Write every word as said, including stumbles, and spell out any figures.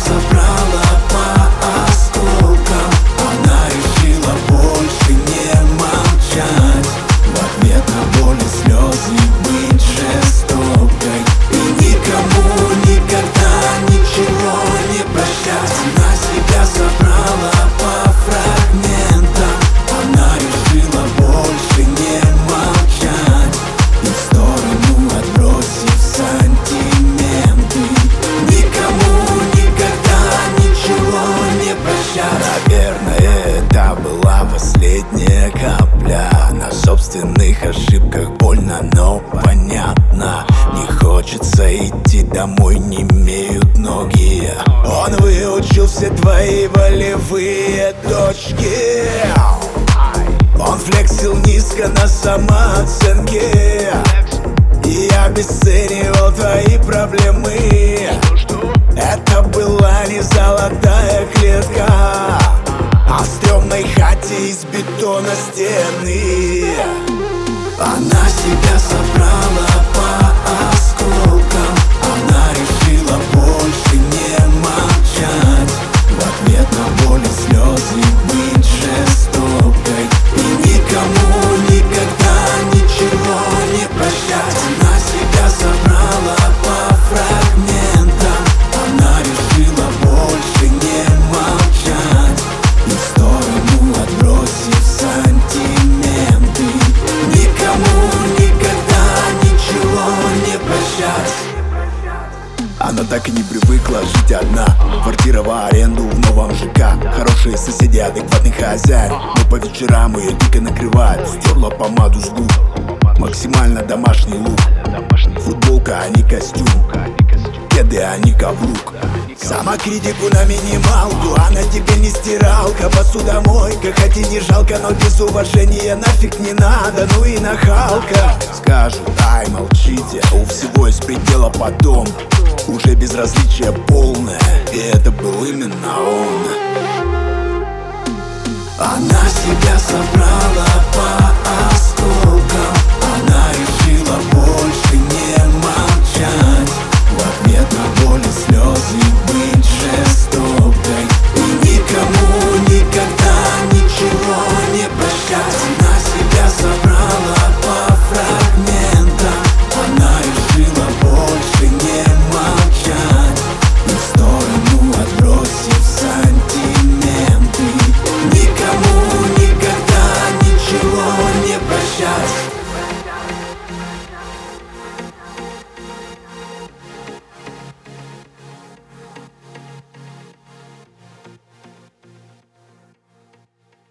собрала по осколкам. Она решила больше не молчать, в ответ на боль и слезы быть жестокой и никому никогда ничего не прощать. Она себя собрала по фрагментам. Она решила больше не молчать и в сторону отбросив сантименты. Никому никогда ничего не прощать. Наверное, это была последняя капля. На собственных ошибках больно, но понятно. Не хочется идти домой, не имеют ноги. Он выучил все твои волевые точки. Он флексил низко на самооценке и обесценивал твои проблемы. Это была не золотая клетка, а в стрёмной хате из бетона стены. Она себя собрала по осколкам. Она решила больше не молчать, в ответ на боль и слезы быть жестокой и никому никогда ничего не прощать. Она себя собрала по фрагментам. Она решила больше не молчать и в сторону отбросив сантименты. Никому никогда ничего не прощать. Она так и не привыкла жить одна. Квартира в аренду в новом ЖК. Хорошие соседи, адекватный хозяин, но по вечерам ее дико накрывает. Стерла помаду с губ, максимально домашний лук. Футболка, а не костюм, кеды, а не каблук. Самокритику на минималку, она тебе не стиралка. Посудомойка, хоть и не жалко, но без уважения нафиг не надо. Ну и нахалка. Скажут, ай, молчите, у всего есть предела потом. Уже безразличие полное, и это был именно он. Она себя собрала по